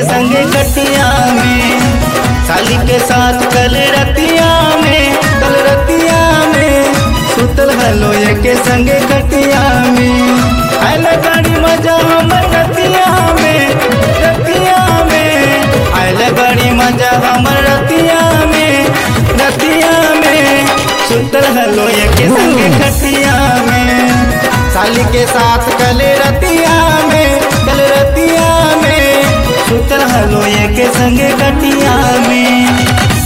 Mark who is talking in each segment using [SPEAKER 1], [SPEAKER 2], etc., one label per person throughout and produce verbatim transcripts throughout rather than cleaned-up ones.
[SPEAKER 1] संगे कटिया में, साली के साथ कल रतिया में, कल रतिया में सुतल हलो के संगे कटिया में। आयल बड़ी मजा हमर रतिया में, रतिया में आयल बड़ी मजा हमर रतिया में, रतिया में सुतल हलो के संगे कटिया में, साली के साथ कल रतिया में, कल रतिया में सुतल हलो के संगे कटिया में।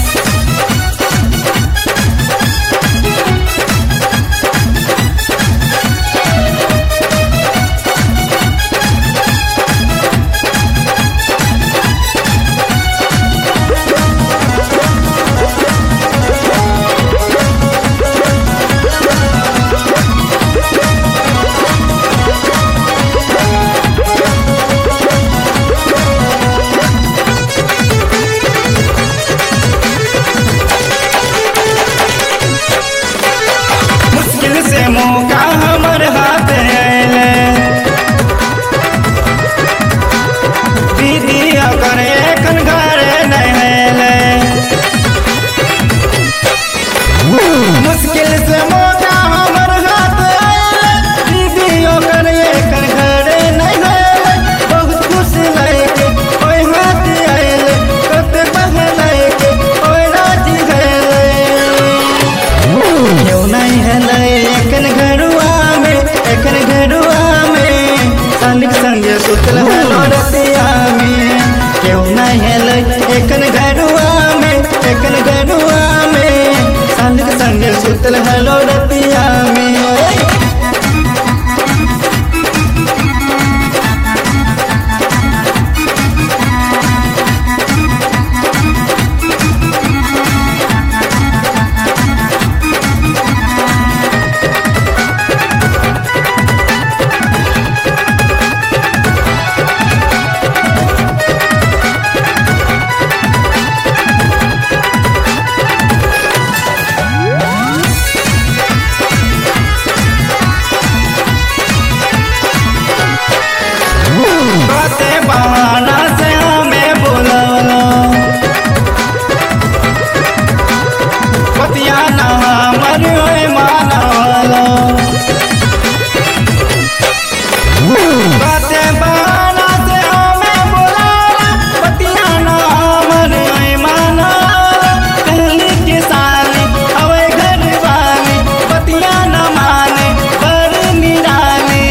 [SPEAKER 1] मौका हमर हाथ आयल दीदी अगर एखन घर नहीं आयल, मुश्किल से मौका हमर हाथ आयल दीदी अगर एखन घर नहीं आयल। बहुत खुश लगे ओए हाथ आयल, कते बहन लगे ओए राजी गए, क्यों नहीं है एखन घरुआ में, एखन घरुआ में साली संगे सुतल हलो रतिया में, क्यों नहीं है एखन घरुआ में, एखन घरुआ में साली संगे सुतल हलो रतिया में। बहाना से हमें बोलो पतिया ना मर मानो, बहाना से हमें बोला पतिया ना मर मानो, पहली की साली हवे घर वाली पतिया न माने पर निराली,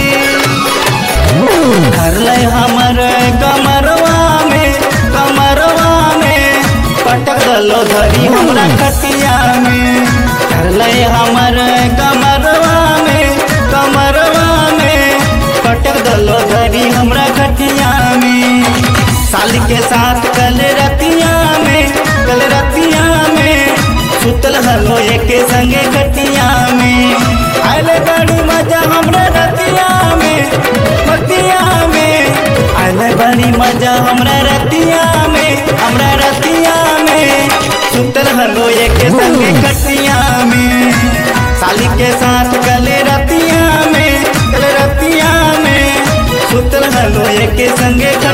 [SPEAKER 1] घर ले हमर कमरवा में, कमरवा में पटक दलो धरी हमरा खटिया में, कर ले हमर कमरवा में, कमरवा में पटक दलो धरी हमरा खटिया में, साली के साथ कल रतिया में, कल रतिया में सुतल हलो के संगे कटिया में। आयल बड़ी मजा हमरा रतिया में, रतिया में आयल बड़ी मजा हमरा रतिया में, हमरा रतिया में सुतल हलो के संगे कटिया में, साली के साथ कल रतिया में, कल रतिया में सुतल हलो के संगे।